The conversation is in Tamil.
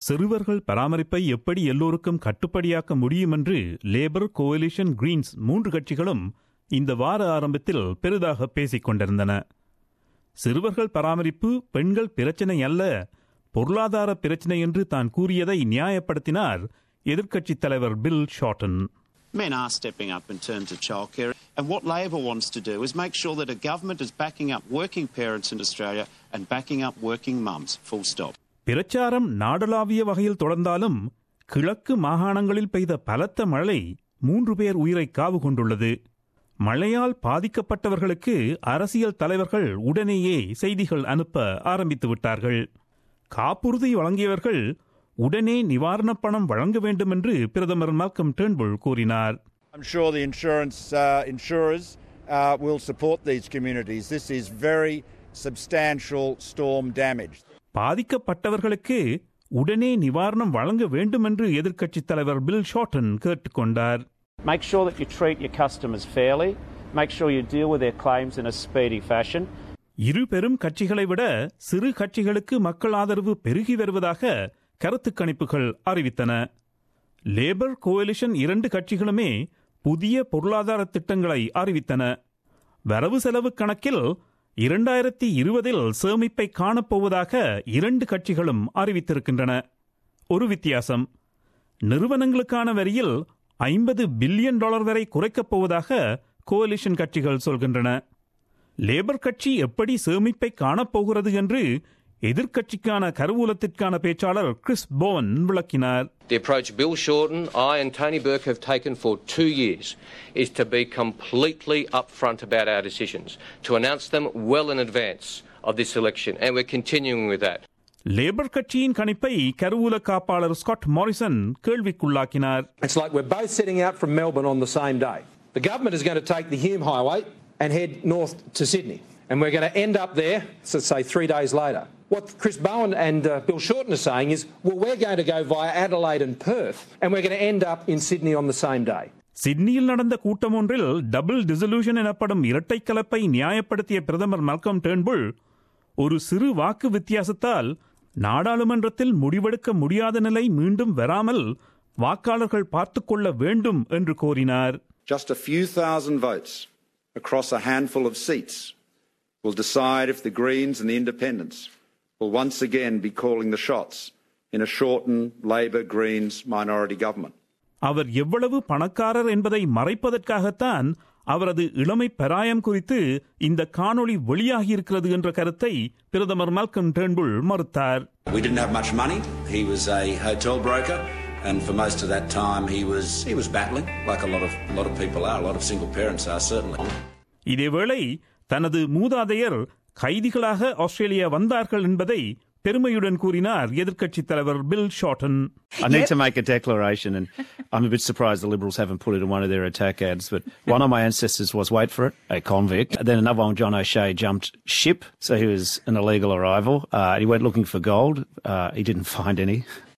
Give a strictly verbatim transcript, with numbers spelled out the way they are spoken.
சிறுவர்கள் பராமரிப்பை எப்படி எல்லோருக்கும் கட்டுப்படியாக்க முடியும் என்று லேபர், கோலிஷன், கிரீன்ஸ் மூன்று கட்சிகளும் இந்த வார ஆரம்பத்தில் பெரிதாக பேசிக் கொண்டிருந்தன. சிறுவர்கள் பராமரிப்பு பெண்கள் பிரச்சினை அல்ல, பொருளாதார பிரச்சினை என்று தான் கூறியதை நியாயப்படுத்தினார் எதிர்க்கட்சித் தலைவர் Bill Shorten. Men are stepping up in terms of childcare, and what Labor wants to do is make sure that a government is backing up working parents in Australia and backing up working mums, full stop. பிரச்சாரம் நாடளாவிய வகையில் தொடர்ந்தாலும் கிழக்கு மாகாணங்களில் பெய்த பலத்த மழை மூன்று பேர் உயிரை காவு கொண்டுள்ளது. மழையால் பாதிக்கப்பட்டவர்களுக்கு அரசியல் தலைவர்கள் உடனேயே செய்திகள் அனுப்ப ஆரம்பித்து விட்டார்கள். காப்புறுதி வழங்கியவர்கள் உடனே நிவாரணப் பணம் வழங்க வேண்டும் என்று பிரதமர் மால்கம் டர்ன்புல் கூறினார். I'm sure the insurance uh, insurers uh, will support these communities. This is very substantial storm damage. பாதிக்கப்பட்டவர்களுக்கு உடனே நிவாரணம் வழங்க வேண்டும் என்று எதிர்க்கட்சித் தலைவர் பில் ஷார்டன் கேட்டுக்கொண்டார். Make sure that you treat your customers fairly. Make sure you deal with their claims in a speedy fashion. இரு பெரும் கட்சிகளை விட சிறு கட்சிகளுக்கு மக்கள் ஆதரவு பெருகி வருவதாக கருத்து கணிப்புகள் அறிவித்தன. லேபர், கோலிஷன் இரண்டு கட்சிகளுமே புதிய பொருளாதார திட்டங்களை அறிவித்தன. வரவு செலவு கணக்கில் இரண்டாயிரத்தி இருபதில் சேமிப்பை காணப்போவதாக இரண்டு கட்சிகளும் அறிவித்திருக்கின்றன. ஒரு வித்தியாசம், நிறுவனங்களுக்கான வரியில் ஐம்பது பில்லியன் டாலர் வரை குறைக்கப் போவதாக கோலிஷன் கட்சிகள் சொல்கின்றன. லேபர் கட்சி எப்படி சேமிப்பை காணப்போகிறது என்று எதிர்க்கட்சிக்கான கருவூலத்திற்கான பேச்சாளர் கிறிஸ் போவன் விளக்கினார். The approach Bill Shorten, I and Tony Burke have taken for two years is to be completely upfront about our decisions, to announce them well in advance of this election, and we're continuing with that. Labor கட்சியின் கணிப்பை கருவூல காப்பாளர் ஸ்காட் மாரிசன் கேள்விக்குள்ளாக்கினார். It's like we're both setting out from Melbourne on the same day. The government is going to take the Hume Highway and head north to Sydney, and we're going to end up there, so say three days later. What Chris Bowen and uh, Bill Shorten are saying is, well, we're going to go via Adelaide and Perth, and we're going to end up in Sydney on the same day. சிட்னியில் நடந்த கூட்டம் ஒன்றில் டபுள் டிசல்யூஷன் எனப்படும் இரட்டை கலப்பை நியாயப்படுத்திய பிரதமர் மால்கம் டர்ன்புல் ஒரு சிறு வாக்கு வித்தியாசத்தால் நாடாளுமன்றத்தில் முடிவெடுக்க முடியாத நிலை மீண்டும் வராமல் வாக்காளர்கள் பார்த்துக்கொள்ள வேண்டும் என்று கோரினார். Just a few thousand votes across a handful of seats will decide if the Greens and the Independents will once again be calling the shots in a shortened Labor Greens minority government. அவர் எவ்வளவு பணக்காரர் என்பதை மறைப்பதற்காகத்தான் அவரது இளமை பராயம் குறித்து இந்த காணொளி வெளியாகி இருக்கிறது என்ற கருத்தை பிரதமர் மால்கம் டர்ன்புல் மறுத்தார். We didn't have much money. He was a hotel broker, and for most of that time he was he was battling like a lot of a lot of people are, a lot of single parents are certainly. இதேவேளை தனது மூதாதையர் கைதிகளாக ஆஸ்திரேலியா வந்தார்கள் என்பதை பெருமையுடன் கூறினார் எதிர்க்கட்சித் தலைவர் Bill Shorten. I need to make a declaration, and I'm a bit surprised the Liberals haven't put it in one of their attack ads, but one of my ancestors was, wait for it, a convict. And then another one, John O'Shea, jumped ship, so he was an illegal arrival. Uh, he went looking for gold. Uh, he didn't find any.